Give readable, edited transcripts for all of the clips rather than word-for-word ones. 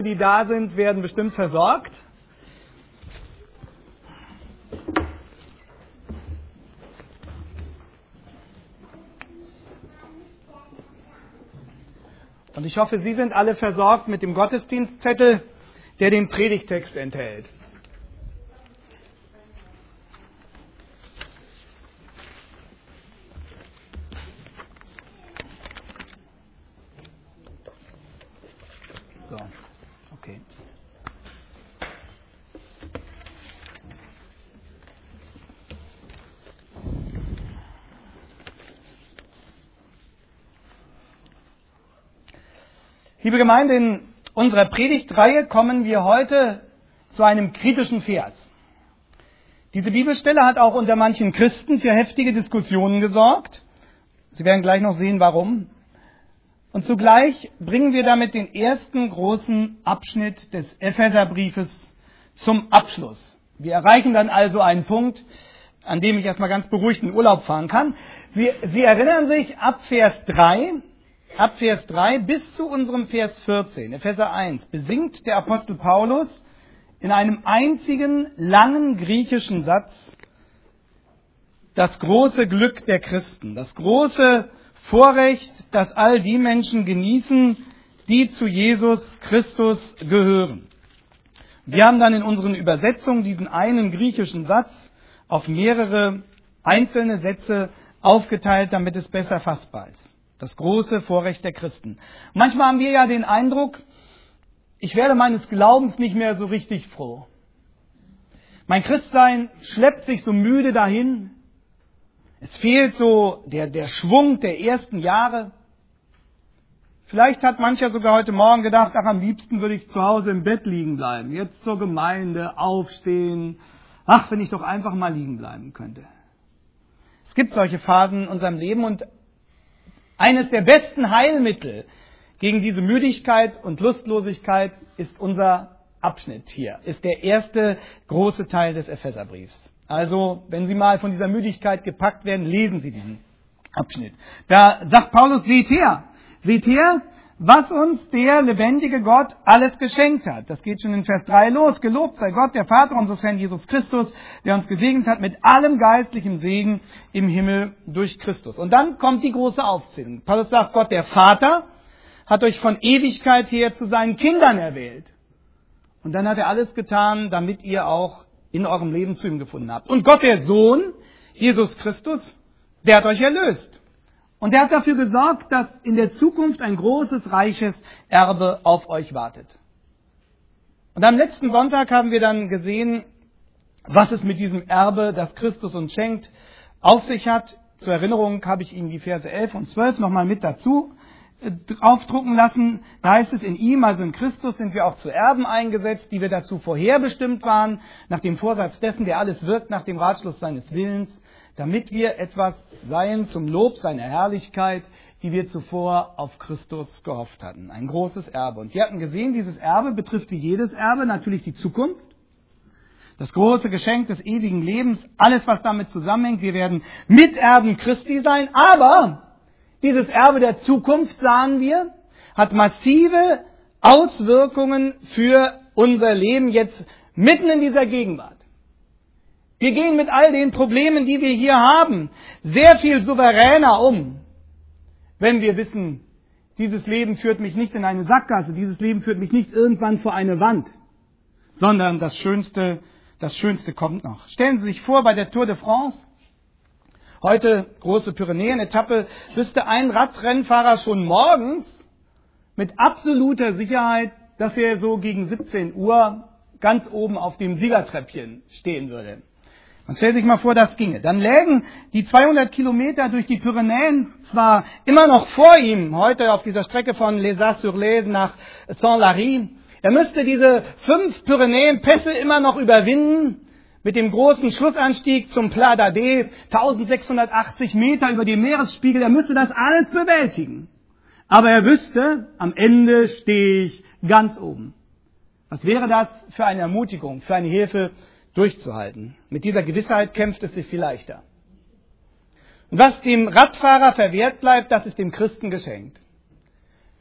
Die da sind, werden bestimmt versorgt. Und ich hoffe, Sie sind alle versorgt mit dem Gottesdienstzettel, der den Predigttext enthält. So, okay. Liebe Gemeinde, in unserer Predigtreihe kommen wir heute zu einem kritischen Vers. Diese Bibelstelle hat auch unter manchen Christen für heftige Diskussionen gesorgt. Sie werden gleich noch sehen, warum. Und zugleich bringen wir damit den ersten großen Abschnitt des Epheserbriefes zum Abschluss. Wir erreichen dann also einen Punkt, an dem ich erstmal ganz beruhigt in Urlaub fahren kann. Sie erinnern sich, ab Vers 3 bis zu unserem Vers 14, Epheser 1, besingt der Apostel Paulus in einem einzigen langen griechischen Satz das große Glück der Christen, das große Vorrecht, das all die Menschen genießen, die zu Jesus Christus gehören. Wir haben dann in unseren Übersetzungen diesen einen griechischen Satz auf mehrere einzelne Sätze aufgeteilt, damit es besser fassbar ist. Das große Vorrecht der Christen. Manchmal haben wir ja den Eindruck, ich werde meines Glaubens nicht mehr so richtig froh. Mein Christsein schleppt sich so müde dahin. Es fehlt so der Schwung der ersten Jahre. Vielleicht hat mancher sogar heute Morgen gedacht, ach, am liebsten würde ich zu Hause im Bett liegen bleiben. Jetzt zur Gemeinde, aufstehen. Ach, wenn ich doch einfach mal liegen bleiben könnte. Es gibt solche Phasen in unserem Leben und eines der besten Heilmittel gegen diese Müdigkeit und Lustlosigkeit ist unser Abschnitt hier, ist der erste große Teil des Epheserbriefs. Also, wenn Sie mal von dieser Müdigkeit gepackt werden, lesen Sie diesen Abschnitt. Da sagt Paulus, seht her, was uns der lebendige Gott alles geschenkt hat. Das geht schon in Vers 3 los. Gelobt sei Gott, der Vater unseres Herrn Jesus Christus, der uns gesegnet hat mit allem geistlichen Segen im Himmel durch Christus. Und dann kommt die große Aufzählung. Paulus sagt, Gott, der Vater, hat euch von Ewigkeit her zu seinen Kindern erwählt. Und dann hat er alles getan, damit ihr auch in eurem Leben zu ihm gefunden habt. Und Gott, der Sohn, Jesus Christus, der hat euch erlöst. Und er hat dafür gesorgt, dass in der Zukunft ein großes, reiches Erbe auf euch wartet. Und am letzten Sonntag haben wir dann gesehen, was es mit diesem Erbe, das Christus uns schenkt, auf sich hat. Zur Erinnerung habe ich Ihnen die Verse 11 und 12 nochmal mit dazu aufdrucken lassen. Da heißt es, in ihm, also in Christus, sind wir auch zu Erben eingesetzt, die wir dazu vorherbestimmt waren, nach dem Vorsatz dessen, der alles wirkt, nach dem Ratschluss seines Willens, damit wir etwas seien zum Lob seiner Herrlichkeit, die wir zuvor auf Christus gehofft hatten. Ein großes Erbe. Und wir hatten gesehen, dieses Erbe betrifft wie jedes Erbe natürlich die Zukunft. Das große Geschenk des ewigen Lebens, alles was damit zusammenhängt. Wir werden Miterben Christi sein, aber dieses Erbe der Zukunft, sahen wir, hat massive Auswirkungen für unser Leben jetzt mitten in dieser Gegenwart. Wir gehen mit all den Problemen, die wir hier haben, sehr viel souveräner um, wenn wir wissen, dieses Leben führt mich nicht in eine Sackgasse, dieses Leben führt mich nicht irgendwann vor eine Wand, sondern das Schönste kommt noch. Stellen Sie sich vor, bei der Tour de France, heute große Pyrenäen-Etappe, wüsste ein Radrennfahrer schon morgens mit absoluter Sicherheit, dass er so gegen 17 Uhr ganz oben auf dem Siegertreppchen stehen würde. Man stellt sich mal vor, das ginge. Dann lägen die 200 Kilometer durch die Pyrenäen zwar immer noch vor ihm, heute auf dieser Strecke von Les As-sur-Lez nach Saint-Lary. Er müsste diese 5 Pyrenäenpässe immer noch überwinden, mit dem großen Schlussanstieg zum Pla d'Ade, 1680 Meter über dem Meeresspiegel. Er müsste das alles bewältigen. Aber er wüsste, am Ende stehe ich ganz oben. Was wäre das für eine Ermutigung, für eine Hilfe, durchzuhalten? Mit dieser Gewissheit kämpft es sich viel leichter. Und was dem Radfahrer verwehrt bleibt, das ist dem Christen geschenkt.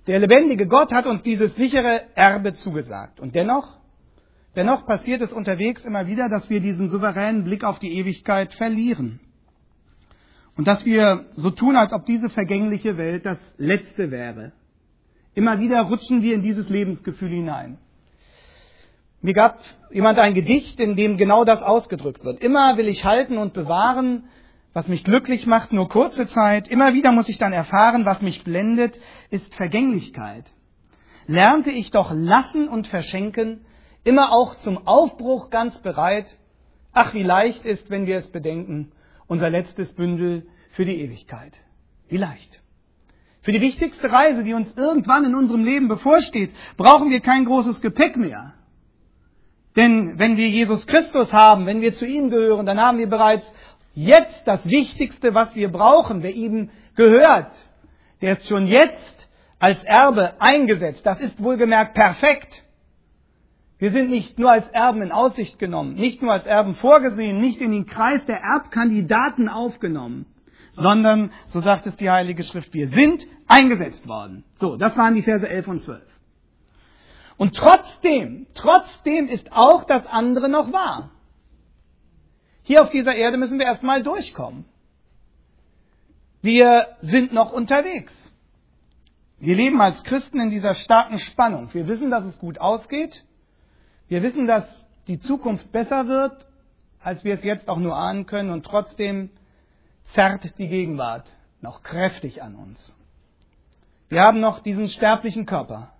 Der lebendige Gott hat uns dieses sichere Erbe zugesagt. Und dennoch passiert es unterwegs immer wieder, dass wir diesen souveränen Blick auf die Ewigkeit verlieren. Und dass wir so tun, als ob diese vergängliche Welt das Letzte wäre. Immer wieder rutschen wir in dieses Lebensgefühl hinein. Mir gab jemand ein Gedicht, in dem genau das ausgedrückt wird. Immer will ich halten und bewahren, was mich glücklich macht, nur kurze Zeit. Immer wieder muss ich dann erfahren, was mich blendet, ist Vergänglichkeit. Lernte ich doch lassen und verschenken, immer auch zum Aufbruch ganz bereit. Ach, wie leicht ist, wenn wir es bedenken, unser letztes Bündel für die Ewigkeit. Wie leicht. Für die wichtigste Reise, die uns irgendwann in unserem Leben bevorsteht, brauchen wir kein großes Gepäck mehr. Denn wenn wir Jesus Christus haben, wenn wir zu ihm gehören, dann haben wir bereits jetzt das Wichtigste, was wir brauchen, wer ihm gehört. Der ist schon jetzt als Erbe eingesetzt. Das ist wohlgemerkt perfekt. Wir sind nicht nur als Erben in Aussicht genommen, nicht nur als Erben vorgesehen, nicht in den Kreis der Erbkandidaten aufgenommen, sondern, so sagt es die Heilige Schrift, wir sind eingesetzt worden. So, das waren die Verse 11 und 12. Und trotzdem ist auch das andere noch wahr. Hier auf dieser Erde müssen wir erstmal durchkommen. Wir sind noch unterwegs. Wir leben als Christen in dieser starken Spannung. Wir wissen, dass es gut ausgeht. Wir wissen, dass die Zukunft besser wird, als wir es jetzt auch nur ahnen können. Und trotzdem zerrt die Gegenwart noch kräftig an uns. Wir haben noch diesen sterblichen Körper.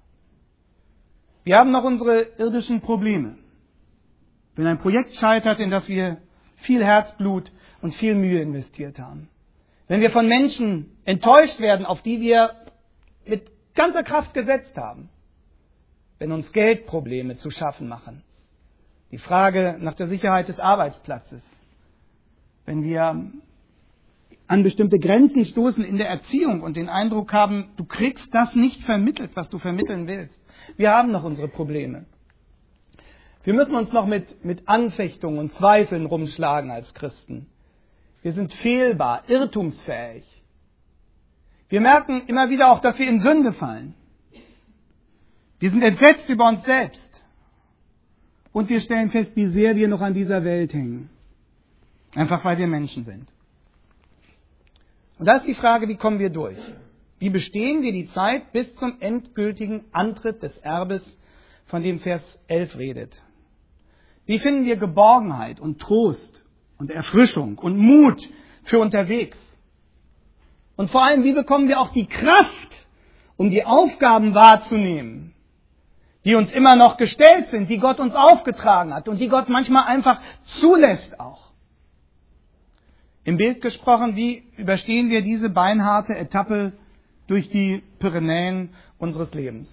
Wir haben noch unsere irdischen Probleme. Wenn ein Projekt scheitert, in das wir viel Herzblut und viel Mühe investiert haben. Wenn wir von Menschen enttäuscht werden, auf die wir mit ganzer Kraft gesetzt haben. Wenn uns Geldprobleme zu schaffen machen. Die Frage nach der Sicherheit des Arbeitsplatzes. Wenn wir an bestimmte Grenzen stoßen in der Erziehung und den Eindruck haben, du kriegst das nicht vermittelt, was du vermitteln willst. Wir haben noch unsere Probleme. Wir müssen uns noch mit Anfechtungen und Zweifeln rumschlagen als Christen. Wir sind fehlbar, irrtumsfähig. Wir merken immer wieder auch, dass wir in Sünde fallen. Wir sind entsetzt über uns selbst. Und wir stellen fest, wie sehr wir noch an dieser Welt hängen. Einfach weil wir Menschen sind. Und da ist die Frage, wie kommen wir durch? Wie bestehen wir die Zeit bis zum endgültigen Antritt des Erbes, von dem Vers 11 redet? Wie finden wir Geborgenheit und Trost und Erfrischung und Mut für unterwegs? Und vor allem, wie bekommen wir auch die Kraft, um die Aufgaben wahrzunehmen, die uns immer noch gestellt sind, die Gott uns aufgetragen hat und die Gott manchmal einfach zulässt auch? Im Bild gesprochen, wie überstehen wir diese beinharte Etappe durch die Pyrenäen unseres Lebens?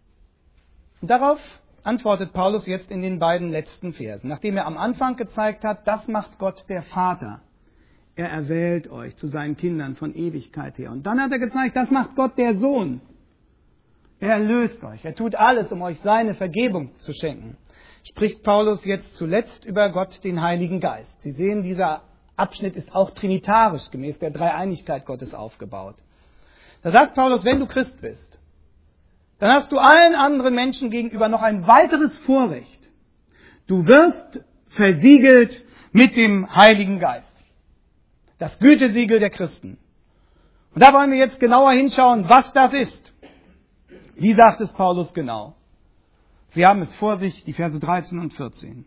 Und darauf antwortet Paulus jetzt in den beiden letzten Versen, nachdem er am Anfang gezeigt hat, das macht Gott der Vater. Er erwählt euch zu seinen Kindern von Ewigkeit her. Und dann hat er gezeigt, das macht Gott der Sohn. Er erlöst euch. Er tut alles, um euch seine Vergebung zu schenken. Spricht Paulus jetzt zuletzt über Gott, den Heiligen Geist. Sie sehen, dieser Abschnitt ist auch trinitarisch gemäß der Dreieinigkeit Gottes aufgebaut. Da sagt Paulus, wenn du Christ bist, dann hast du allen anderen Menschen gegenüber noch ein weiteres Vorrecht. Du wirst versiegelt mit dem Heiligen Geist. Das Gütesiegel der Christen. Und da wollen wir jetzt genauer hinschauen, was das ist. Wie sagt es Paulus genau? Sie haben es vor sich, die Verse 13 und 14.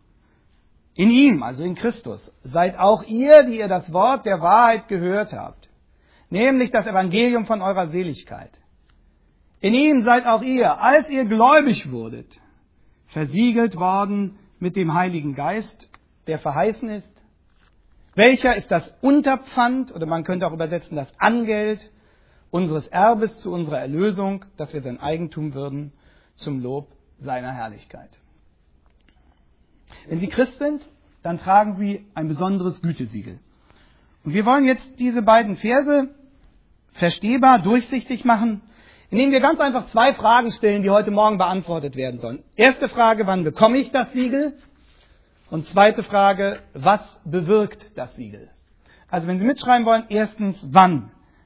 In ihm, also in Christus, seid auch ihr, die ihr das Wort der Wahrheit gehört habt, nämlich das Evangelium von eurer Seligkeit. In ihm seid auch ihr, als ihr gläubig wurdet, versiegelt worden mit dem Heiligen Geist, der verheißen ist. Welcher ist das Unterpfand, oder man könnte auch übersetzen, das Angeld unseres Erbes zu unserer Erlösung, dass wir sein Eigentum würden, zum Lob seiner Herrlichkeit. Wenn Sie Christ sind, dann tragen Sie ein besonderes Gütesiegel. Und wir wollen jetzt diese beiden Verse verstehbar, durchsichtig machen, indem wir ganz einfach zwei Fragen stellen, die heute Morgen beantwortet werden sollen. Erste Frage, wann bekomme ich das Siegel? Und zweite Frage, was bewirkt das Siegel? Also wenn Sie mitschreiben wollen, erstens, wann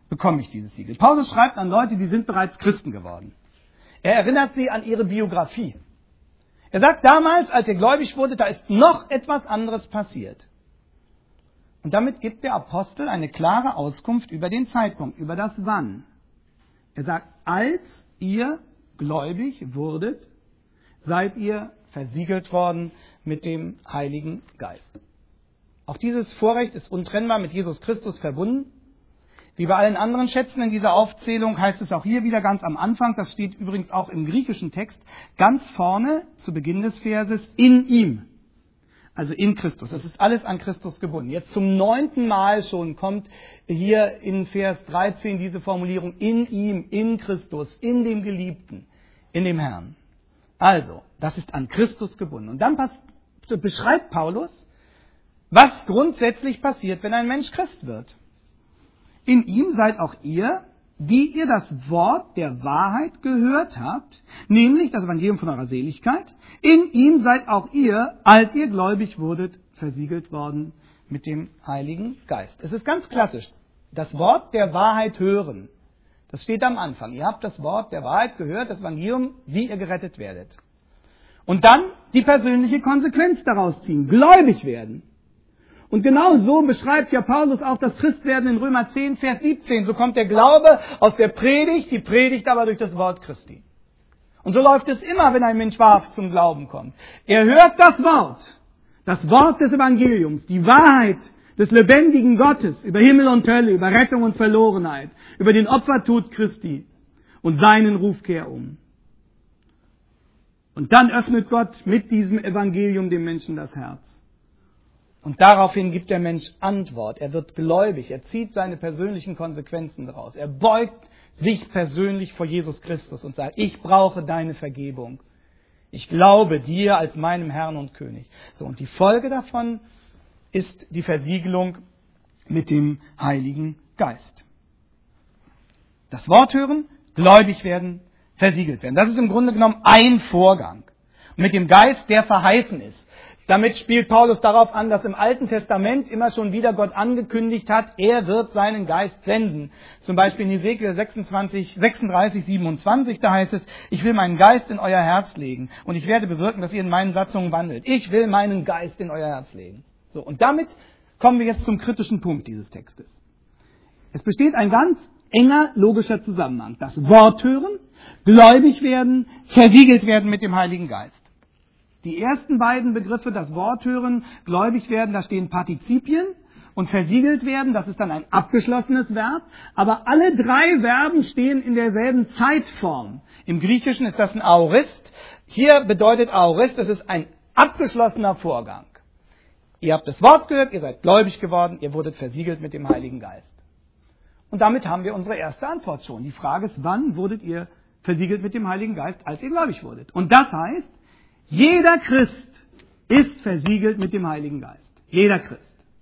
bekomme ich dieses Siegel. Paulus schreibt an Leute, die sind bereits Christen geworden. Er erinnert sie an ihre Biografie. Er sagt, damals, als ihr gläubig wurde, da ist noch etwas anderes passiert. Und damit gibt der Apostel eine klare Auskunft über den Zeitpunkt, über das Wann. Er sagt, als ihr gläubig wurdet, seid ihr versiegelt worden mit dem Heiligen Geist. Auch dieses Vorrecht ist untrennbar mit Jesus Christus verbunden. Wie bei allen anderen Schätzen in dieser Aufzählung heißt es auch hier wieder ganz am Anfang, das steht übrigens auch im griechischen Text, ganz vorne zu Beginn des Verses, in ihm. Also in Christus. Das ist alles an Christus gebunden. Jetzt zum 9. Mal schon kommt hier in Vers 13 diese Formulierung, in ihm, in Christus, in dem Geliebten, in dem Herrn. Also, das ist an Christus gebunden. Und dann beschreibt Paulus, was grundsätzlich passiert, wenn ein Mensch Christ wird. In ihm seid auch ihr, die ihr das Wort der Wahrheit gehört habt, nämlich das Evangelium von eurer Seligkeit. In ihm seid auch ihr, als ihr gläubig wurdet, versiegelt worden mit dem Heiligen Geist. Es ist ganz klassisch. Das Wort der Wahrheit hören. Das steht am Anfang. Ihr habt das Wort der Wahrheit gehört, das Evangelium, wie ihr gerettet werdet. Und dann die persönliche Konsequenz daraus ziehen. Gläubig werden. Und genau so beschreibt ja Paulus auch das Christwerden in Römer 10, Vers 17. So kommt der Glaube aus der Predigt, die Predigt aber durch das Wort Christi. Und so läuft es immer, wenn ein Mensch wahrhaft zum Glauben kommt. Er hört das Wort des Evangeliums, die Wahrheit des lebendigen Gottes über Himmel und Hölle, über Rettung und Verlorenheit, über den Opfertod Christi und seinen Ruf kehr um. Und dann öffnet Gott mit diesem Evangelium dem Menschen das Herz. Und daraufhin gibt der Mensch Antwort. Er wird gläubig. Er zieht seine persönlichen Konsequenzen daraus. Er beugt sich persönlich vor Jesus Christus und sagt, ich brauche deine Vergebung. Ich glaube dir als meinem Herrn und König. So, und die Folge davon ist die Versiegelung mit dem Heiligen Geist. Das Wort hören, gläubig werden, versiegelt werden. Das ist im Grunde genommen ein Vorgang. Mit dem Geist, der verheißen ist. Damit spielt Paulus darauf an, dass im Alten Testament immer schon wieder Gott angekündigt hat, er wird seinen Geist senden. Zum Beispiel in Hesekiel 36, 27, da heißt es, ich will meinen Geist in euer Herz legen und ich werde bewirken, dass ihr in meinen Satzungen wandelt. Ich will meinen Geist in euer Herz legen. So, und damit kommen wir jetzt zum kritischen Punkt dieses Textes. Es besteht ein ganz enger logischer Zusammenhang. Das Wort hören, gläubig werden, versiegelt werden mit dem Heiligen Geist. Die ersten beiden Begriffe, das Wort hören, gläubig werden, da stehen Partizipien und versiegelt werden, das ist dann ein abgeschlossenes Verb. Aber alle drei Verben stehen in derselben Zeitform. Im Griechischen ist das ein Aorist. Hier bedeutet Aorist, es ist ein abgeschlossener Vorgang. Ihr habt das Wort gehört, ihr seid gläubig geworden, ihr wurdet versiegelt mit dem Heiligen Geist. Und damit haben wir unsere erste Antwort schon. Die Frage ist, wann wurdet ihr versiegelt mit dem Heiligen Geist, als ihr gläubig wurdet? Und das heißt, jeder Christ ist versiegelt mit dem Heiligen Geist. Jeder Christ.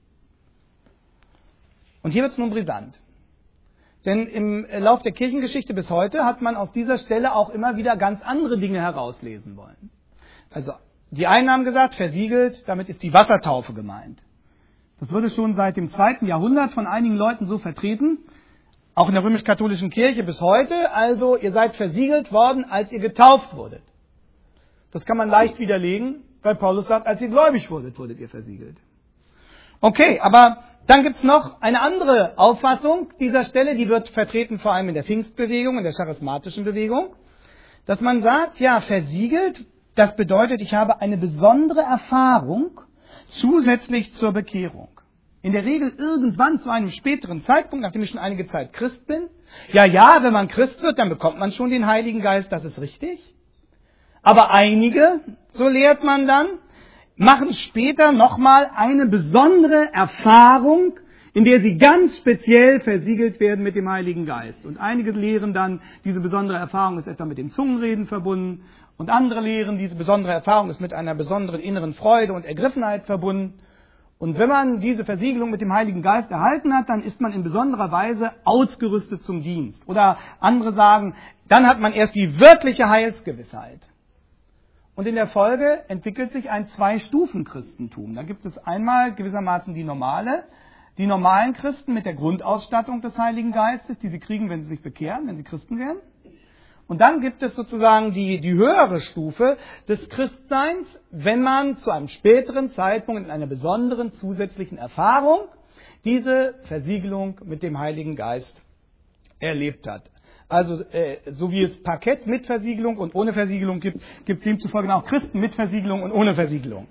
Und hier wird es nun brisant. Denn im Lauf der Kirchengeschichte bis heute hat man aus dieser Stelle auch immer wieder ganz andere Dinge herauslesen wollen. Also die einen haben gesagt, versiegelt, damit ist die Wassertaufe gemeint. Das wurde schon seit dem 2. Jahrhundert von einigen Leuten so vertreten, auch in der römisch-katholischen Kirche bis heute. Also ihr seid versiegelt worden, als ihr getauft wurdet. Das kann man leicht widerlegen, weil Paulus sagt, als ihr gläubig wurdet, wurdet ihr versiegelt. Okay, aber dann gibt's noch eine andere Auffassung dieser Stelle, die wird vertreten vor allem in der Pfingstbewegung, in der charismatischen Bewegung, dass man sagt, ja, versiegelt, das bedeutet, ich habe eine besondere Erfahrung zusätzlich zur Bekehrung. In der Regel irgendwann zu einem späteren Zeitpunkt, nachdem ich schon einige Zeit Christ bin. Ja, wenn man Christ wird, dann bekommt man schon den Heiligen Geist, das ist richtig. Aber einige, so lehrt man dann, machen später nochmal eine besondere Erfahrung, in der sie ganz speziell versiegelt werden mit dem Heiligen Geist. Und einige lehren dann, diese besondere Erfahrung ist etwa mit dem Zungenreden verbunden. Und andere lehren, diese besondere Erfahrung ist mit einer besonderen inneren Freude und Ergriffenheit verbunden. Und wenn man diese Versiegelung mit dem Heiligen Geist erhalten hat, dann ist man in besonderer Weise ausgerüstet zum Dienst. Oder andere sagen, dann hat man erst die wirkliche Heilsgewissheit. Und in der Folge entwickelt sich ein Zwei-Stufen-Christentum. Da gibt es einmal gewissermaßen die normale die normalen Christen mit der Grundausstattung des Heiligen Geistes, die sie kriegen, wenn sie sich bekehren, wenn sie Christen werden. Und dann gibt es sozusagen die höhere Stufe des Christseins, wenn man zu einem späteren Zeitpunkt in einer besonderen zusätzlichen Erfahrung diese Versiegelung mit dem Heiligen Geist erlebt hat. Also so wie es Parkett mit Versiegelung und ohne Versiegelung gibt, gibt es demzufolge auch Christen mit Versiegelung und ohne Versiegelung.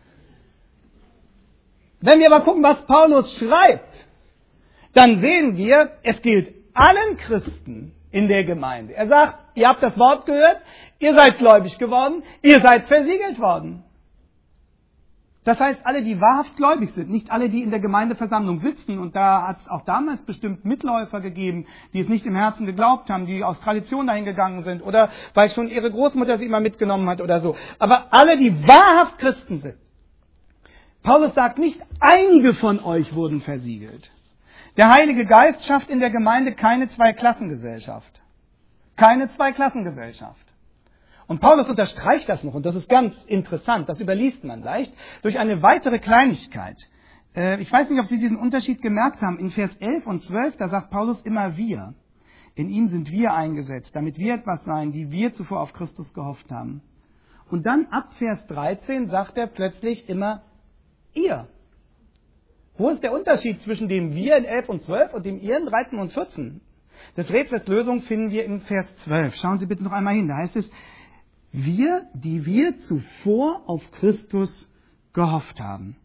Wenn wir aber gucken, was Paulus schreibt, dann sehen wir, es gilt allen Christen in der Gemeinde. Er sagt, ihr habt das Wort gehört, ihr seid gläubig geworden, ihr seid versiegelt worden. Das heißt, alle, die wahrhaft gläubig sind, nicht alle, die in der Gemeindeversammlung sitzen, und da hat es auch damals bestimmt Mitläufer gegeben, die es nicht im Herzen geglaubt haben, die aus Tradition dahin gegangen sind oder weil schon ihre Großmutter sie immer mitgenommen hat oder so. Aber alle, die wahrhaft Christen sind. Paulus sagt nicht, einige von euch wurden versiegelt. Der Heilige Geist schafft in der Gemeinde keine Zweiklassengesellschaft. Keine Zweiklassengesellschaft. Und Paulus unterstreicht das noch, und das ist ganz interessant, das überliest man leicht, durch eine weitere Kleinigkeit. Ich weiß nicht, ob Sie diesen Unterschied gemerkt haben. In Vers 11 und 12, da sagt Paulus immer wir. In ihm sind wir eingesetzt, damit wir etwas sein, die wir zuvor auf Christus gehofft haben. Und dann ab Vers 13 sagt er plötzlich immer ihr. Wo ist der Unterschied zwischen dem wir in 11 und 12 und dem ihr in 13 und 14? Das Rätsels Lösung finden wir in Vers 12. Schauen Sie bitte noch einmal hin. Da heißt es, wir, die wir zuvor auf Christus gehofft haben.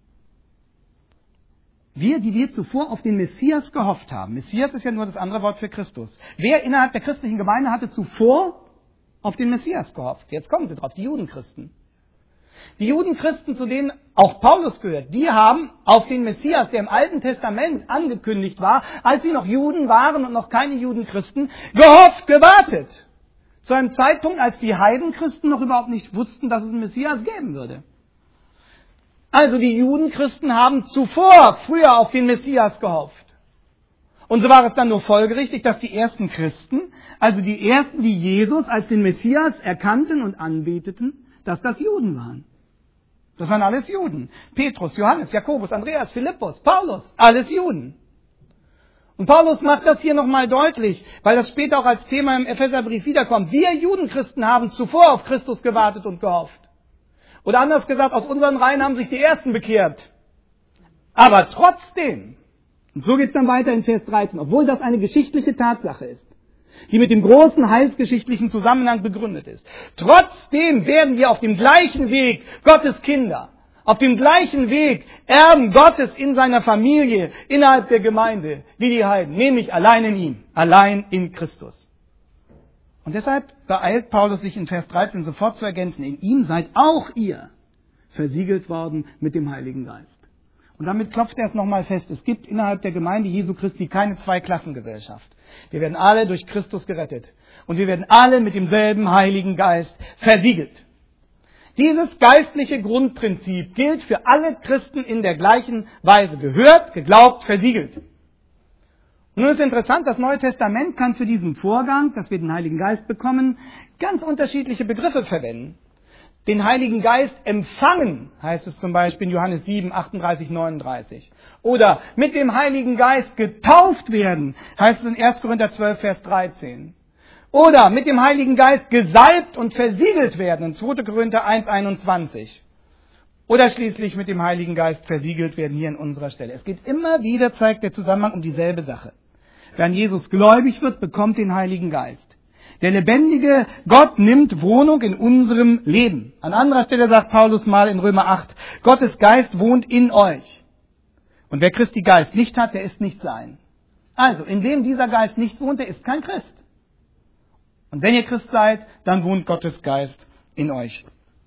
Wir, die wir zuvor auf den Messias gehofft haben. Messias ist ja nur das andere Wort für Christus. Wer innerhalb der christlichen Gemeinde hatte zuvor auf den Messias gehofft? Jetzt kommen sie drauf, die Judenchristen. Die Judenchristen, zu denen auch Paulus gehört, die haben auf den Messias, der im Alten Testament angekündigt war, als sie noch Juden waren und noch keine Judenchristen, gehofft, gewartet. Zu einem Zeitpunkt, als die Heidenchristen noch überhaupt nicht wussten, dass es einen Messias geben würde. Also die Judenchristen haben früher auf den Messias gehofft. Und so war es dann nur folgerichtig, dass die ersten Christen, also die ersten, die Jesus als den Messias erkannten und anbeteten, dass das Juden waren. Das waren alles Juden. Petrus, Johannes, Jakobus, Andreas, Philippus, Paulus, alles Juden. Und Paulus macht das hier nochmal deutlich, weil das später auch als Thema im Epheserbrief wiederkommt. Wir Judenchristen haben zuvor auf Christus gewartet und gehofft. Oder anders gesagt, aus unseren Reihen haben sich die Ersten bekehrt. Aber trotzdem, und so geht es dann weiter in Vers 13, obwohl das eine geschichtliche Tatsache ist, die mit dem großen heilsgeschichtlichen Zusammenhang begründet ist. Trotzdem werden wir auf dem gleichen Weg Gottes Kinder, auf dem gleichen Weg Erben Gottes in seiner Familie, innerhalb der Gemeinde, wie die Heiden, nämlich allein in ihm, allein in Christus. Und deshalb beeilt Paulus sich in Vers 13 sofort zu ergänzen, in ihm seid auch ihr versiegelt worden mit dem Heiligen Geist. Und damit klopft er es nochmal fest, es gibt innerhalb der Gemeinde Jesu Christi keine Zweiklassengesellschaft. Wir werden alle durch Christus gerettet. Und wir werden alle mit demselben Heiligen Geist versiegelt. Dieses geistliche Grundprinzip gilt für alle Christen in der gleichen Weise. Gehört, geglaubt, versiegelt. Und nun ist interessant, das Neue Testament kann für diesen Vorgang, dass wir den Heiligen Geist bekommen, ganz unterschiedliche Begriffe verwenden. Den Heiligen Geist empfangen, heißt es zum Beispiel in Johannes 7, 38, 39. Oder mit dem Heiligen Geist getauft werden, heißt es in 1. Korinther 12, Vers 13. Oder mit dem Heiligen Geist gesalbt und versiegelt werden, in 2. Korinther 1, 21. Oder schließlich mit dem Heiligen Geist versiegelt werden, hier an unserer Stelle. Es geht immer wieder, zeigt der Zusammenhang um dieselbe Sache. Wer an Jesus gläubig wird, bekommt den Heiligen Geist. Der lebendige Gott nimmt Wohnung in unserem Leben. An anderer Stelle sagt Paulus mal in Römer 8, Gottes Geist wohnt in euch. Und wer Christi Geist nicht hat, der ist nicht sein. Also, indem dieser Geist nicht wohnt, der ist kein Christ. Und wenn ihr Christ seid, dann wohnt Gottes Geist in euch.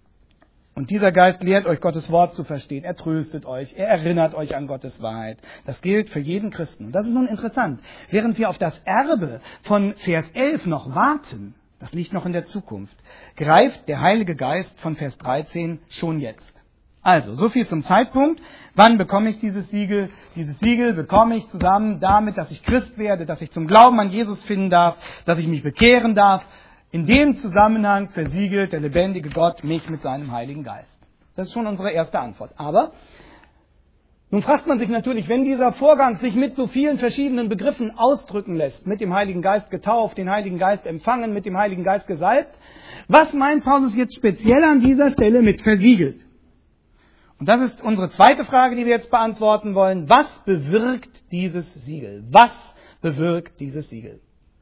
Und dieser Geist lehrt euch, Gottes Wort zu verstehen. Er tröstet euch, er erinnert euch an Gottes Wahrheit. Das gilt für jeden Christen. Und das ist nun interessant. Während wir auf das Erbe von Vers 11 noch warten, das liegt noch in der Zukunft, greift der Heilige Geist von Vers 13 schon jetzt. Also, so viel zum Zeitpunkt. Wann bekomme ich dieses Siegel? Dieses Siegel bekomme ich zusammen damit, dass ich Christ werde, dass ich zum Glauben an Jesus finden darf, dass ich mich bekehren darf. In dem Zusammenhang versiegelt der lebendige Gott mich mit seinem Heiligen Geist. Das ist schon unsere erste Antwort. Aber Nun fragt man sich natürlich, wenn dieser Vorgang sich mit so vielen verschiedenen Begriffen ausdrücken lässt, mit dem Heiligen Geist getauft, den Heiligen Geist empfangen, mit dem Heiligen Geist gesalbt, was meint Paulus jetzt speziell an dieser Stelle mit versiegelt? Und das ist unsere zweite Frage, die wir jetzt beantworten wollen. Was bewirkt dieses Siegel? Was bewirkt dieses Siegel?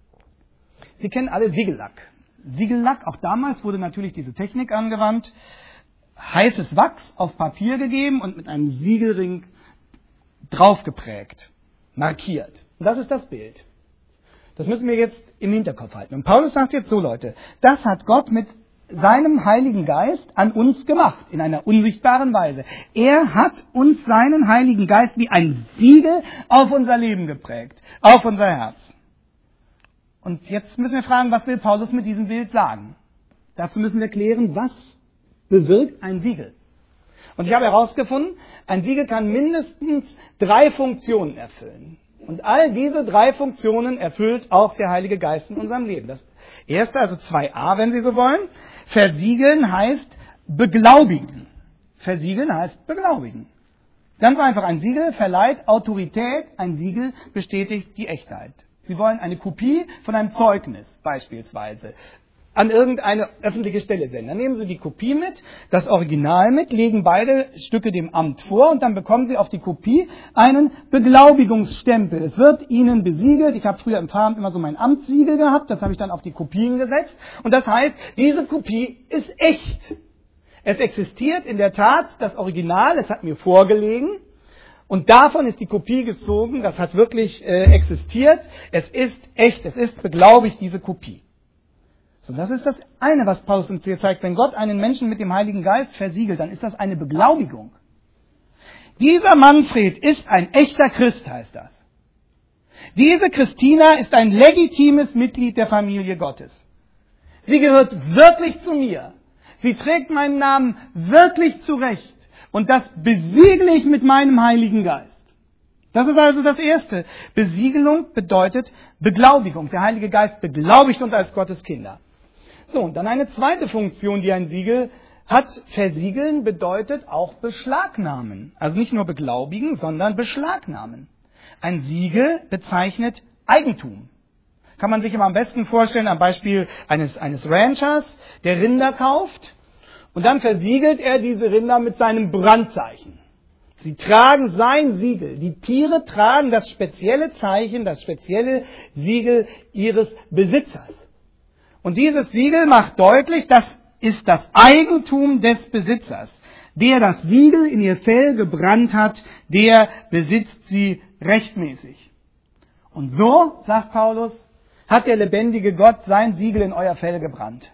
Sie kennen alle Siegellack. Siegellack, auch damals wurde natürlich diese Technik angewandt. Heißes Wachs auf Papier gegeben und mit einem Siegelring draufgeprägt, markiert. Und das ist das Bild. Das müssen wir jetzt im Hinterkopf halten. Und Paulus sagt jetzt so, Leute, das hat Gott mit seinem Heiligen Geist an uns gemacht, in einer unsichtbaren Weise. Er hat uns seinen Heiligen Geist wie ein Siegel auf unser Leben geprägt, auf unser Herz. Und jetzt müssen wir fragen, was will Paulus mit diesem Bild sagen? Dazu müssen wir klären, was bewirkt ein Siegel. Und ich habe herausgefunden, ein Siegel kann mindestens 3 Funktionen erfüllen. Und all diese 3 Funktionen erfüllt auch der Heilige Geist in unserem Leben. Das erste, also 2a, wenn Sie so wollen. Versiegeln heißt beglaubigen. Versiegeln heißt beglaubigen. Ganz einfach, ein Siegel verleiht Autorität, ein Siegel bestätigt die Echtheit. Sie wollen eine Kopie von einem Zeugnis beispielsweise an irgendeine öffentliche Stelle senden. Dann nehmen Sie die Kopie mit, das Original mit, legen beide Stücke dem Amt vor und dann bekommen Sie auf die Kopie einen Beglaubigungsstempel. Es wird Ihnen besiegelt. Ich habe früher im Pfarramt immer so mein Amtssiegel gehabt, das habe ich dann auf die Kopien gesetzt. Und das heißt, diese Kopie ist echt. Es existiert in der Tat das Original, es hat mir vorgelegen. Und davon ist die Kopie gezogen, das hat wirklich existiert. Es ist echt, es ist beglaubigt, diese Kopie. So, das ist das eine, was Paulus uns hier zeigt. Wenn Gott einen Menschen mit dem Heiligen Geist versiegelt, dann ist das eine Beglaubigung. Dieser Manfred ist ein echter Christ, heißt das. Diese Christina ist ein legitimes Mitglied der Familie Gottes. Sie gehört wirklich zu mir. Sie trägt meinen Namen wirklich zurecht. Und das besiegle ich mit meinem Heiligen Geist. Das ist also das Erste. Besiegelung bedeutet Beglaubigung. Der Heilige Geist beglaubigt uns als Gottes Kinder. So, und dann eine zweite Funktion, die ein Siegel hat. Versiegeln bedeutet auch beschlagnahmen. Also nicht nur beglaubigen, sondern beschlagnahmen. Ein Siegel bezeichnet Eigentum. Kann man sich immer am besten vorstellen am Beispiel eines Ranchers, der Rinder kauft und dann versiegelt er diese Rinder mit seinem Brandzeichen. Sie tragen sein Siegel. Die Tiere tragen das spezielle Zeichen, das spezielle Siegel ihres Besitzers. Und dieses Siegel macht deutlich, das ist das Eigentum des Besitzers. Der das Siegel in ihr Fell gebrannt hat, der besitzt sie rechtmäßig. Und so, sagt Paulus, hat der lebendige Gott sein Siegel in euer Fell gebrannt.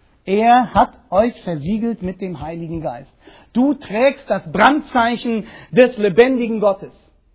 Er hat euch versiegelt mit dem Heiligen Geist. Du trägst das Brandzeichen des lebendigen Gottes.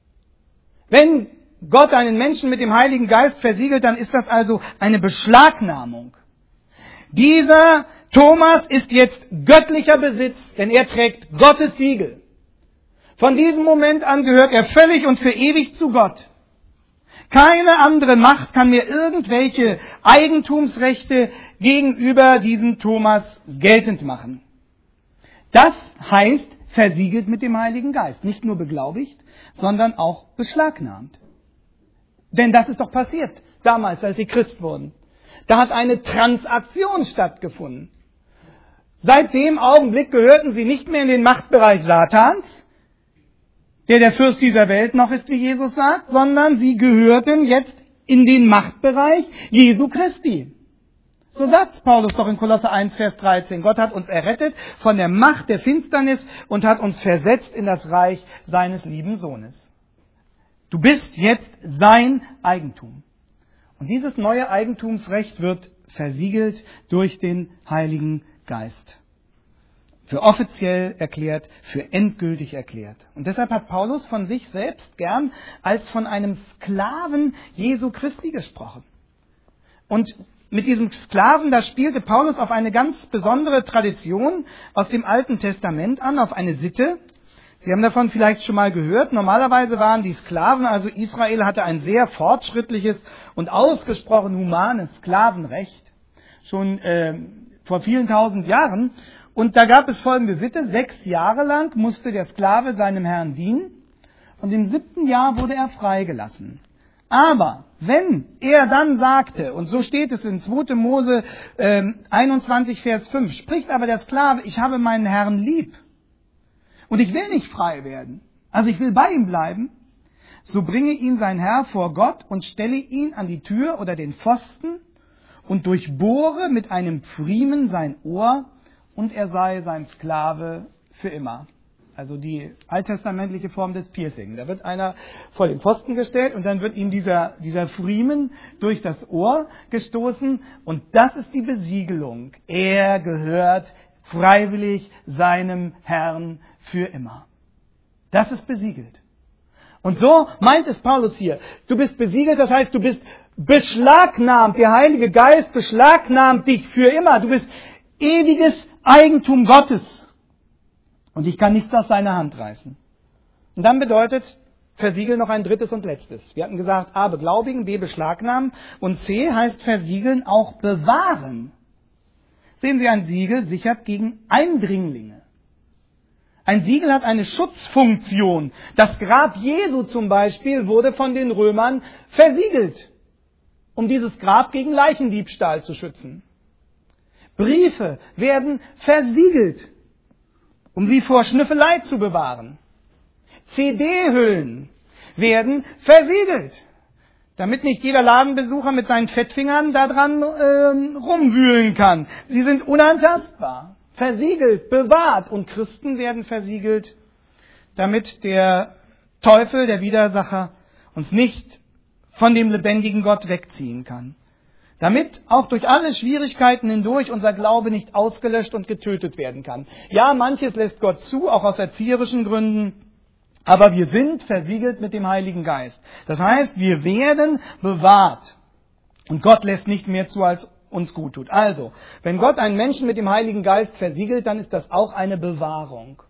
Wenn Gott einen Menschen mit dem Heiligen Geist versiegelt, dann ist das also eine Beschlagnahmung. Dieser Thomas ist jetzt göttlicher Besitz, denn er trägt Gottes Siegel. Von diesem Moment an gehört er völlig und für ewig zu Gott. Keine andere Macht kann mir irgendwelche Eigentumsrechte gegenüber diesem Thomas geltend machen. Das heißt, versiegelt mit dem Heiligen Geist. Nicht nur beglaubigt, sondern auch beschlagnahmt. Denn das ist doch passiert, damals, als sie Christ wurden. Da hat eine Transaktion stattgefunden. Seit dem Augenblick gehörten sie nicht mehr in den Machtbereich Satans, der Fürst dieser Welt noch ist, wie Jesus sagt, sondern sie gehörten jetzt in den Machtbereich Jesu Christi. So sagt Paulus doch in Kolosser 1, Vers 13. Gott hat uns errettet von der Macht der Finsternis und hat uns versetzt in das Reich seines lieben Sohnes. Du bist jetzt sein Eigentum. Und dieses neue Eigentumsrecht wird versiegelt durch den Heiligen Geist. Für offiziell erklärt, für endgültig erklärt. Und deshalb hat Paulus von sich selbst gern als von einem Sklaven Jesu Christi gesprochen. Und mit diesem Sklaven, da spielte Paulus auf eine ganz besondere Tradition aus dem Alten Testament an, auf eine Sitte. Sie haben davon vielleicht schon mal gehört. Normalerweise waren die Sklaven, also Israel hatte ein sehr fortschrittliches und ausgesprochen humanes Sklavenrecht, schon vor vielen tausend Jahren. Und da gab es folgende Sitte: 6 Jahre lang musste der Sklave seinem Herrn dienen. und im 7. Jahr wurde er freigelassen. Aber wenn er dann sagte, und so steht es in 2. Mose 21, Vers 5, spricht aber der Sklave, ich habe meinen Herrn lieb und ich will nicht frei werden, also ich will bei ihm bleiben, so bringe ihn sein Herr vor Gott und stelle ihn an die Tür oder den Pfosten und durchbohre mit einem Pfriemen sein Ohr und er sei sein Sklave für immer. Also die alttestamentliche Form des Piercing. Da wird einer vor den Pfosten gestellt und dann wird ihm dieser Pfriemen durch das Ohr gestoßen und das ist die Besiegelung. Er gehört freiwillig seinem Herrn für immer. Das ist besiegelt. Und so meint es Paulus hier. Du bist besiegelt, das heißt, du bist beschlagnahmt. Der Heilige Geist beschlagnahmt dich für immer. Du bist ewiges Eigentum Gottes. Und ich kann nichts aus seiner Hand reißen. Und dann bedeutet versiegeln noch ein drittes und letztes. Wir hatten gesagt, A, beglaubigen, B, beschlagnahmen und C heißt versiegeln auch bewahren. Sehen Sie, ein Siegel sichert gegen Eindringlinge. Ein Siegel hat eine Schutzfunktion. Das Grab Jesu zum Beispiel wurde von den Römern versiegelt, um dieses Grab gegen Leichendiebstahl zu schützen. Briefe werden versiegelt, um sie vor Schnüffelei zu bewahren. CD-Hüllen werden versiegelt, damit nicht jeder Ladenbesucher mit seinen Fettfingern daran rumwühlen kann. Sie sind unantastbar, versiegelt, bewahrt und Christen werden versiegelt, damit der Teufel, der Widersacher, uns nicht von dem lebendigen Gott wegziehen kann. Damit auch durch alle Schwierigkeiten hindurch unser Glaube nicht ausgelöscht und getötet werden kann. Ja, manches lässt Gott zu, auch aus erzieherischen Gründen, aber wir sind versiegelt mit dem Heiligen Geist. Das heißt, wir werden bewahrt und Gott lässt nicht mehr zu, als uns gut tut. Also, wenn Gott einen Menschen mit dem Heiligen Geist versiegelt, dann ist das auch eine Bewahrung.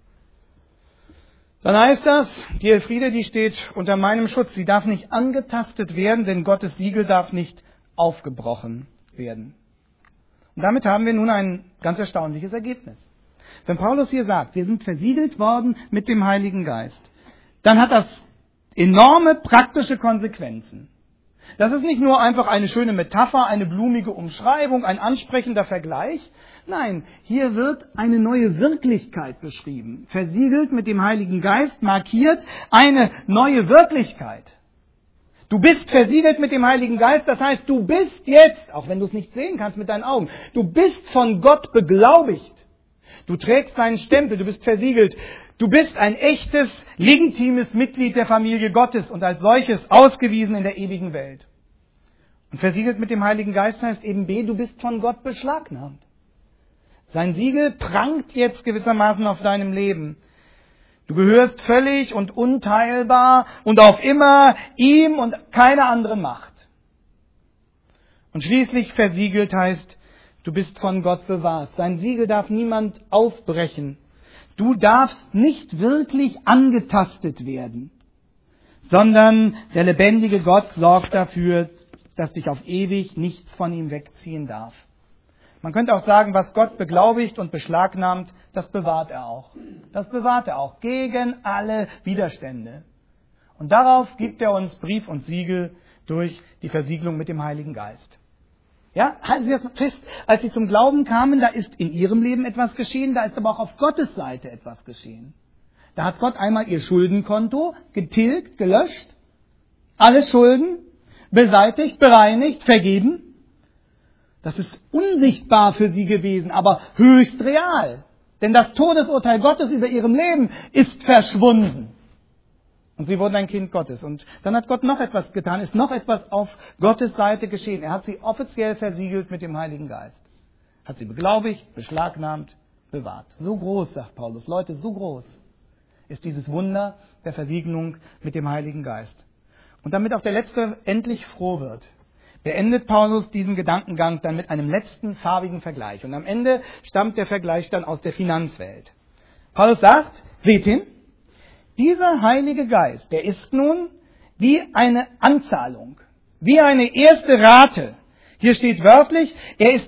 Dann heißt das, die Elfriede, die steht unter meinem Schutz, sie darf nicht angetastet werden, denn Gottes Siegel darf nicht aufgebrochen werden. Und damit haben wir nun ein ganz erstaunliches Ergebnis. Wenn Paulus hier sagt, wir sind versiegelt worden mit dem Heiligen Geist, dann hat das enorme praktische Konsequenzen. Das ist nicht nur einfach eine schöne Metapher, eine blumige Umschreibung, ein ansprechender Vergleich. Nein, hier wird eine neue Wirklichkeit beschrieben. Versiegelt mit dem Heiligen Geist, markiert eine neue Wirklichkeit. Du bist versiegelt mit dem Heiligen Geist, das heißt, du bist jetzt, auch wenn du es nicht sehen kannst mit deinen Augen, du bist von Gott beglaubigt. Du trägst seinen Stempel, du bist versiegelt. Du bist ein echtes, legitimes Mitglied der Familie Gottes und als solches ausgewiesen in der ewigen Welt. Und versiegelt mit dem Heiligen Geist heißt eben B, du bist von Gott beschlagnahmt. Sein Siegel prangt jetzt gewissermaßen auf deinem Leben. Du gehörst völlig und unteilbar und auf immer ihm und keiner anderen Macht. Und schließlich versiegelt heißt, du bist von Gott bewahrt. Sein Siegel darf niemand aufbrechen. Du darfst nicht wirklich angetastet werden, sondern der lebendige Gott sorgt dafür, dass dich auf ewig nichts von ihm wegziehen darf. Man könnte auch sagen, was Gott beglaubigt und beschlagnahmt, das bewahrt er auch. Das bewahrt er auch gegen alle Widerstände. Und darauf gibt er uns Brief und Siegel durch die Versiegelung mit dem Heiligen Geist. Ja, halten Sie das fest, als Sie zum Glauben kamen, da ist in Ihrem Leben etwas geschehen, da ist aber auch auf Gottes Seite etwas geschehen. Da hat Gott einmal Ihr Schuldenkonto getilgt, gelöscht, alle Schulden beseitigt, bereinigt, vergeben. Das ist unsichtbar für sie gewesen, aber höchst real. Denn das Todesurteil Gottes über ihrem Leben ist verschwunden. Und sie wurden ein Kind Gottes. Und dann hat Gott noch etwas getan, ist noch etwas auf Gottes Seite geschehen. Er hat sie offiziell versiegelt mit dem Heiligen Geist. Hat sie beglaubigt, beschlagnahmt, bewahrt. So groß, sagt Paulus, Leute, so groß ist dieses Wunder der Versiegelung mit dem Heiligen Geist. Und damit auch der Letzte endlich froh wird, beendet Paulus diesen Gedankengang dann mit einem letzten farbigen Vergleich. Und am Ende stammt der Vergleich dann aus der Finanzwelt. Paulus sagt, seht hin, dieser Heilige Geist, der ist nun wie eine Anzahlung, wie eine erste Rate. Hier steht wörtlich, er ist das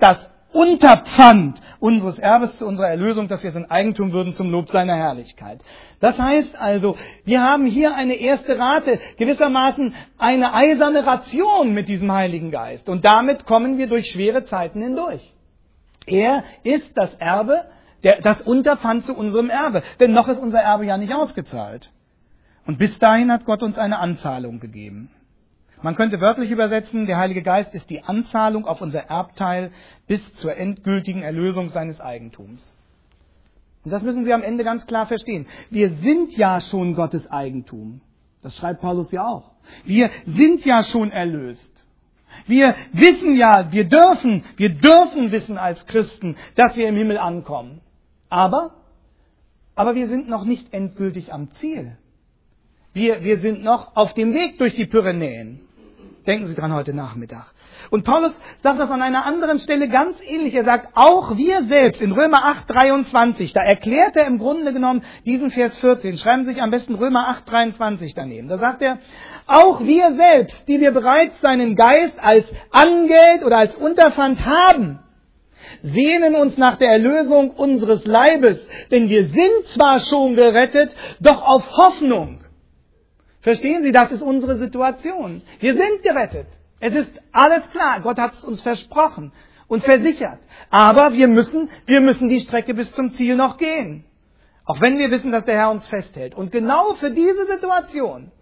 Unterpfand unseres Erbes zu unserer Erlösung, dass wir es in Eigentum würden zum Lob seiner Herrlichkeit. Das heißt also, wir haben hier eine erste Rate, gewissermaßen eine eiserne Ration mit diesem Heiligen Geist. Und damit kommen wir durch schwere Zeiten hindurch. Er ist das Erbe, das Unterpfand zu unserem Erbe. Denn noch ist unser Erbe ja nicht ausgezahlt. Und bis dahin hat Gott uns eine Anzahlung gegeben. Man könnte wörtlich übersetzen, der Heilige Geist ist die Anzahlung auf unser Erbteil bis zur endgültigen Erlösung seines Eigentums. Und das müssen Sie am Ende ganz klar verstehen. Wir sind ja schon Gottes Eigentum. Das schreibt Paulus ja auch. Wir sind ja schon erlöst. Wir wissen ja, wir dürfen wissen als Christen, dass wir im Himmel ankommen. Aber wir sind noch nicht endgültig am Ziel. Wir sind noch auf dem Weg durch die Pyrenäen. Denken Sie dran heute Nachmittag. Und Paulus sagt das an einer anderen Stelle ganz ähnlich. Er sagt, auch wir selbst, in Römer 8, 23, da erklärt er im Grunde genommen diesen Vers 14. Schreiben Sie sich am besten Römer 8, 23 daneben. Da sagt er, auch wir selbst, die wir bereits seinen Geist als Angeld oder als Unterpfand haben, sehnen uns nach der Erlösung unseres Leibes. Denn wir sind zwar schon gerettet, doch auf Hoffnung. Verstehen Sie, das ist unsere Situation. Wir sind gerettet. Es ist alles klar. Gott hat es uns versprochen und versichert. Aber wir müssen die Strecke bis zum Ziel noch gehen. Auch wenn wir wissen, dass der Herr uns festhält. Und genau für diese Situation,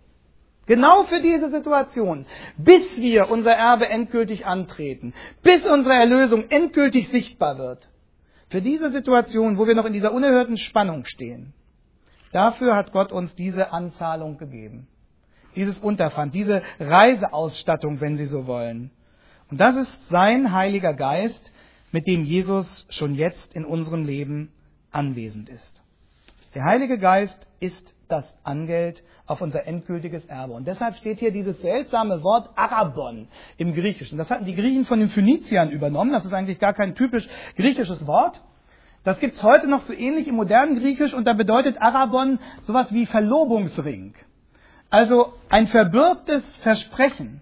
bis wir unser Erbe endgültig antreten, bis unsere Erlösung endgültig sichtbar wird, für diese Situation, wo wir noch in dieser unerhörten Spannung stehen, dafür hat Gott uns diese Anzahlung gegeben. Dieses Unterpfand, diese Reiseausstattung, wenn Sie so wollen. Und das ist sein Heiliger Geist, mit dem Jesus schon jetzt in unserem Leben anwesend ist. Der Heilige Geist ist das Angeld auf unser endgültiges Erbe. Und deshalb steht hier dieses seltsame Wort Arabon im Griechischen. Das hatten die Griechen von den Phöniziern übernommen. Das ist eigentlich gar kein typisch griechisches Wort. Das gibt es heute noch so ähnlich im modernen Griechisch und da bedeutet Arabon sowas wie Verlobungsring. Also ein verbürgtes Versprechen.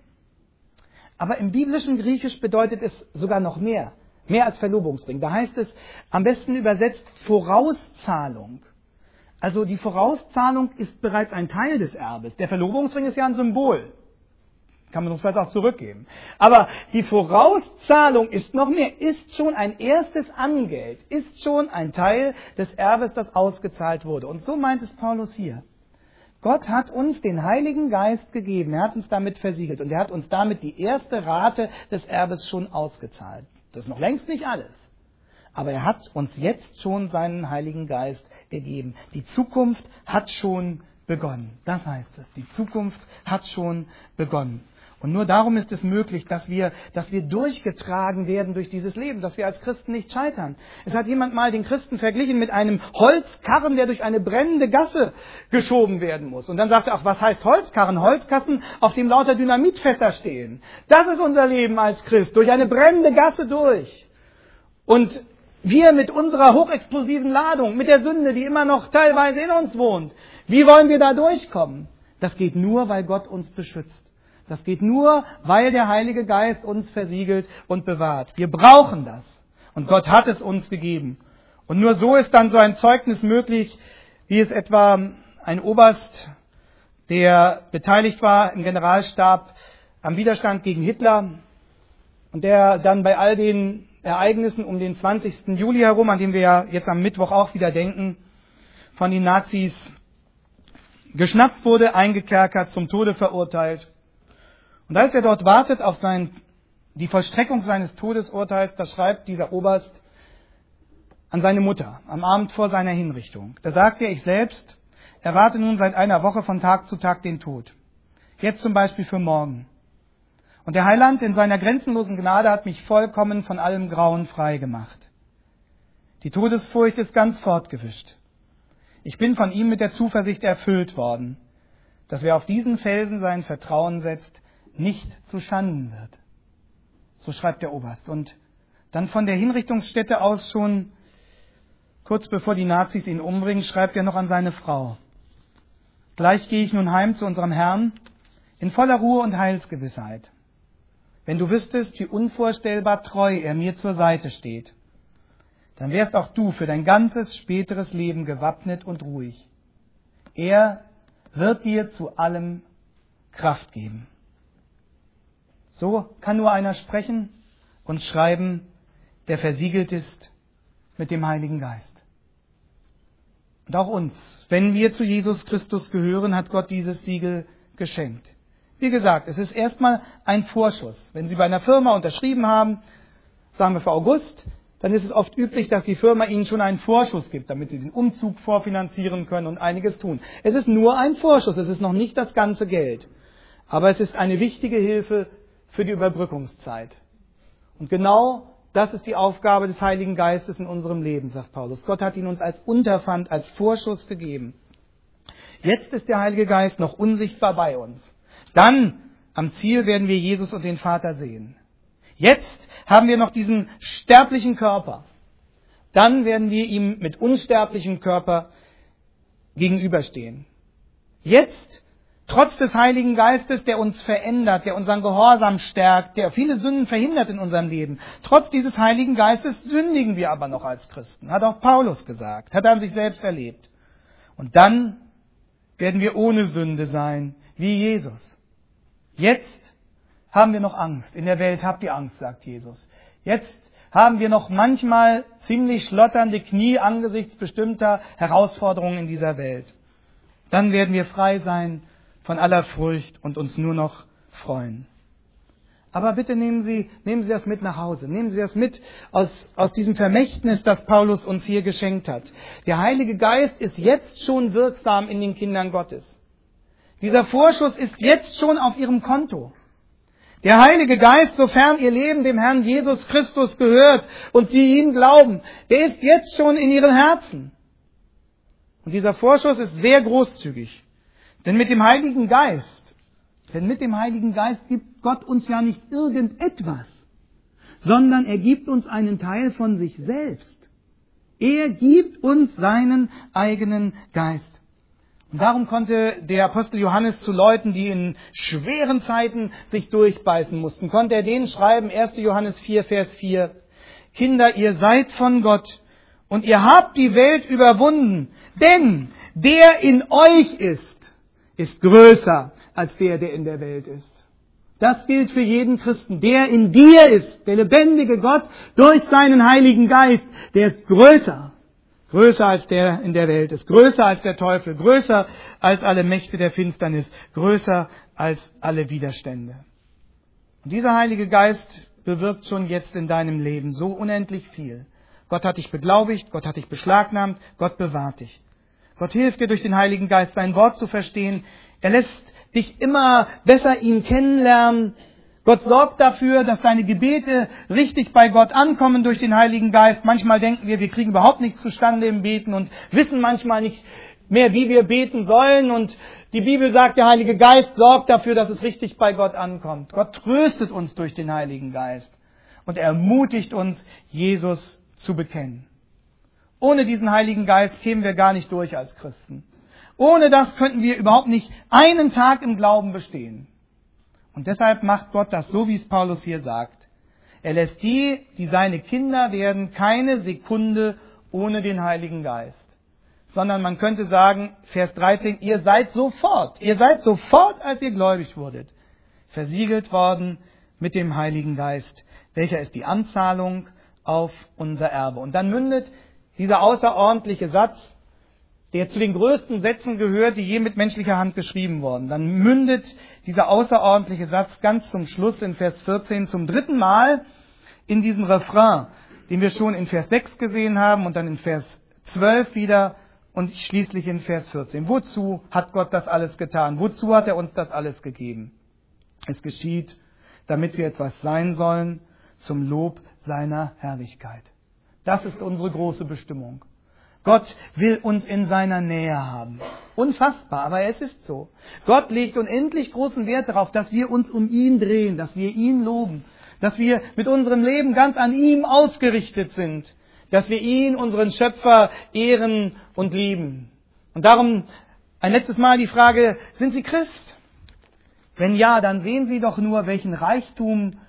Aber im biblischen Griechisch bedeutet es sogar noch mehr als Verlobungsring. Da heißt es am besten übersetzt Vorauszahlung. Also die Vorauszahlung ist bereits ein Teil des Erbes. Der Verlobungsring ist ja ein Symbol. Kann man uns vielleicht auch zurückgeben. Aber die Vorauszahlung ist noch mehr, ist schon ein erstes Angeld, ist schon ein Teil des Erbes, das ausgezahlt wurde. Und so meint es Paulus hier. Gott hat uns den Heiligen Geist gegeben, er hat uns damit versiegelt und er hat uns damit die erste Rate des Erbes schon ausgezahlt. Das ist noch längst nicht alles. Aber er hat uns jetzt schon seinen Heiligen Geist gegeben. Die Zukunft hat schon begonnen. Das heißt es. Die Zukunft hat schon begonnen. Und nur darum ist es möglich, dass wir durchgetragen werden durch dieses Leben, dass wir als Christen nicht scheitern. Es hat jemand mal den Christen verglichen mit einem Holzkarren, der durch eine brennende Gasse geschoben werden muss. Und dann sagt er, ach, was heißt Holzkarren? Holzkasten, auf dem lauter Dynamitfässer stehen. Das ist unser Leben als Christ, durch eine brennende Gasse durch. Und wir mit unserer hochexplosiven Ladung, mit der Sünde, die immer noch teilweise in uns wohnt, wie wollen wir da durchkommen? Das geht nur, weil Gott uns beschützt. Das geht nur, weil der Heilige Geist uns versiegelt und bewahrt. Wir brauchen das. Und Gott hat es uns gegeben. Und nur so ist dann so ein Zeugnis möglich, wie es etwa ein Oberst, der beteiligt war im Generalstab am Widerstand gegen Hitler und der dann bei all den Ereignissen um den 20. Juli herum, an dem wir ja jetzt am Mittwoch auch wieder denken, von den Nazis geschnappt wurde, eingekerkert, zum Tode verurteilt. Und als er dort wartet auf die Vollstreckung seines Todesurteils, da schreibt dieser Oberst an seine Mutter am Abend vor seiner Hinrichtung. Da sagt er, ich selbst erwarte nun seit einer Woche von Tag zu Tag den Tod. Jetzt zum Beispiel für morgen. Und der Heiland in seiner grenzenlosen Gnade hat mich vollkommen von allem Grauen frei gemacht. Die Todesfurcht ist ganz fortgewischt. Ich bin von ihm mit der Zuversicht erfüllt worden, dass wer auf diesen Felsen sein Vertrauen setzt, nicht zu Schanden wird. So schreibt der Oberst. Und dann von der Hinrichtungsstätte aus schon, kurz bevor die Nazis ihn umbringen, schreibt er noch an seine Frau. Gleich gehe ich nun heim zu unserem Herrn in voller Ruhe und Heilsgewissheit. wenn du wüsstest, wie unvorstellbar treu er mir zur Seite steht, dann wärst auch du für dein ganzes späteres Leben gewappnet und ruhig. Er wird dir zu allem Kraft geben. So kann nur einer sprechen und schreiben, der versiegelt ist mit dem Heiligen Geist. Und auch uns, wenn wir zu Jesus Christus gehören, hat Gott dieses Siegel geschenkt. Wie gesagt, es ist erstmal ein Vorschuss. Wenn Sie bei einer Firma unterschrieben haben, sagen wir für August, dann ist es oft üblich, dass die Firma Ihnen schon einen Vorschuss gibt, damit Sie den Umzug vorfinanzieren können und einiges tun. Es ist nur ein Vorschuss, es ist noch nicht das ganze Geld. Aber es ist eine wichtige Hilfe für die Überbrückungszeit. Und genau das ist die Aufgabe des Heiligen Geistes in unserem Leben, sagt Paulus. Gott hat ihn uns als Unterpfand, als Vorschuss gegeben. Jetzt ist der Heilige Geist noch unsichtbar bei uns. Dann, am Ziel, werden wir Jesus und den Vater sehen. Jetzt haben wir noch diesen sterblichen Körper. Dann werden wir ihm mit unsterblichem Körper gegenüberstehen. Jetzt, trotz des Heiligen Geistes, der uns verändert, der unseren Gehorsam stärkt, der viele Sünden verhindert in unserem Leben, trotz dieses Heiligen Geistes sündigen wir aber noch als Christen. Hat auch Paulus gesagt, hat er an sich selbst erlebt. Und dann werden wir ohne Sünde sein, wie Jesus. Jetzt haben wir noch Angst. In der Welt habt ihr Angst, sagt Jesus. Jetzt haben wir noch manchmal ziemlich schlotternde Knie angesichts bestimmter Herausforderungen in dieser Welt. Dann werden wir frei sein von aller Furcht und uns nur noch freuen. Aber bitte nehmen Sie das mit nach Hause. Nehmen Sie das mit aus diesem Vermächtnis, das Paulus uns hier geschenkt hat. Der Heilige Geist ist jetzt schon wirksam in den Kindern Gottes. Dieser Vorschuss ist jetzt schon auf Ihrem Konto. Der Heilige Geist, sofern Ihr Leben dem Herrn Jesus Christus gehört und Sie ihm glauben, der ist jetzt schon in Ihren Herzen. Und dieser Vorschuss ist sehr großzügig. Denn mit dem Heiligen Geist gibt Gott uns ja nicht irgendetwas, sondern er gibt uns einen Teil von sich selbst. Er gibt uns seinen eigenen Geist. Und darum konnte der Apostel Johannes zu Leuten, die in schweren Zeiten sich durchbeißen mussten, konnte er denen schreiben, 1. Johannes 4, Vers 4, Kinder, ihr seid von Gott und ihr habt die Welt überwunden, denn der in euch ist größer als der in der Welt ist. Das gilt für jeden Christen. Der in dir ist, der lebendige Gott durch seinen Heiligen Geist, der ist größer. Größer als der in der Welt ist, größer als der Teufel, größer als alle Mächte der Finsternis, größer als alle Widerstände. Und dieser Heilige Geist bewirkt schon jetzt in deinem Leben so unendlich viel. Gott hat dich beglaubigt, Gott hat dich beschlagnahmt, Gott bewahrt dich. Gott hilft dir durch den Heiligen Geist, sein Wort zu verstehen. Er lässt dich immer besser ihn kennenlernen. Gott sorgt dafür, dass deine Gebete richtig bei Gott ankommen durch den Heiligen Geist. Manchmal denken wir kriegen überhaupt nichts zustande im Beten und wissen manchmal nicht mehr, wie wir beten sollen. Und die Bibel sagt, der Heilige Geist sorgt dafür, dass es richtig bei Gott ankommt. Gott tröstet uns durch den Heiligen Geist und ermutigt uns, Jesus zu bekennen. Ohne diesen Heiligen Geist kämen wir gar nicht durch als Christen. Ohne das könnten wir überhaupt nicht einen Tag im Glauben bestehen. Und deshalb macht Gott das so, wie es Paulus hier sagt. Er lässt die seine Kinder werden, keine Sekunde ohne den Heiligen Geist. Sondern man könnte sagen, Vers 13, ihr seid sofort, als ihr gläubig wurdet, versiegelt worden mit dem Heiligen Geist, welcher ist die Anzahlung auf unser Erbe. Und dann mündet dieser außerordentliche Satz, der zu den größten Sätzen gehört, die je mit menschlicher Hand geschrieben wurden. Dann mündet dieser außerordentliche Satz ganz zum Schluss in Vers 14 zum dritten Mal in diesen Refrain, den wir schon in Vers 6 gesehen haben und dann in Vers 12 wieder und schließlich in Vers 14. Wozu hat Gott das alles getan? Wozu hat er uns das alles gegeben? Es geschieht, damit wir etwas sein sollen zum Lob seiner Herrlichkeit. Das ist unsere große Bestimmung. Gott will uns in seiner Nähe haben. Unfassbar, aber es ist so. Gott legt unendlich großen Wert darauf, dass wir uns um ihn drehen, dass wir ihn loben, dass wir mit unserem Leben ganz an ihm ausgerichtet sind, dass wir ihn, unseren Schöpfer, ehren und lieben. Und darum ein letztes Mal die Frage, sind Sie Christ? Wenn ja, dann sehen Sie doch nur, welchen Reichtum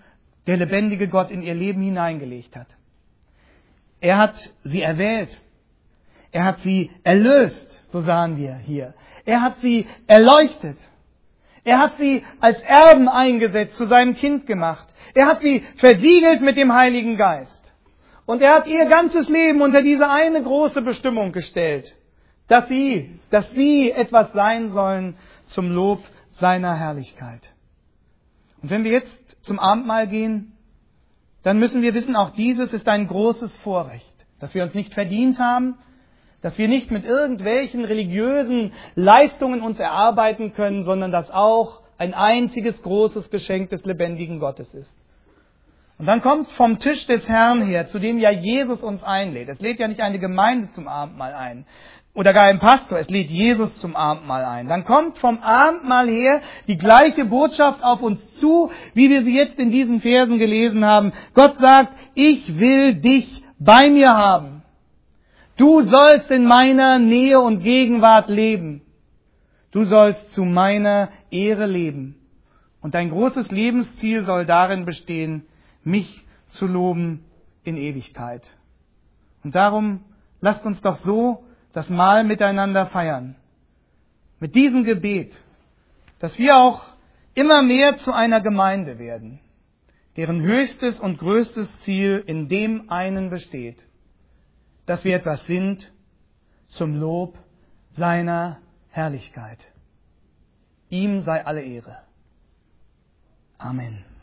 der lebendige Gott in ihr Leben hineingelegt hat. Er hat sie erwählt. Er hat sie erlöst, so sahen wir hier. Er hat sie erleuchtet. Er hat sie als Erben eingesetzt, zu seinem Kind gemacht. Er hat sie versiegelt mit dem Heiligen Geist. Und er hat ihr ganzes Leben unter diese eine große Bestimmung gestellt, dass sie etwas sein sollen zum Lob seiner Herrlichkeit. Und wenn wir jetzt zum Abendmahl gehen, dann müssen wir wissen, auch dieses ist ein großes Vorrecht, dass wir uns nicht verdient haben, dass wir nicht mit irgendwelchen religiösen Leistungen uns erarbeiten können, sondern dass auch ein einziges großes Geschenk des lebendigen Gottes ist. Und dann kommt vom Tisch des Herrn her, zu dem ja Jesus uns einlädt. Es lädt ja nicht eine Gemeinde zum Abendmahl ein oder gar ein Pastor, es lädt Jesus zum Abendmahl ein. Dann kommt vom Abendmahl her die gleiche Botschaft auf uns zu, wie wir sie jetzt in diesen Versen gelesen haben. Gott sagt, ich will dich bei mir haben. Du sollst in meiner Nähe und Gegenwart leben. Du sollst zu meiner Ehre leben. Und dein großes Lebensziel soll darin bestehen, mich zu loben in Ewigkeit. Und darum lasst uns doch so das Mahl miteinander feiern. Mit diesem Gebet, dass wir auch immer mehr zu einer Gemeinde werden, deren höchstes und größtes Ziel in dem einen besteht, dass wir etwas sind zum Lob seiner Herrlichkeit. Ihm sei alle Ehre. Amen.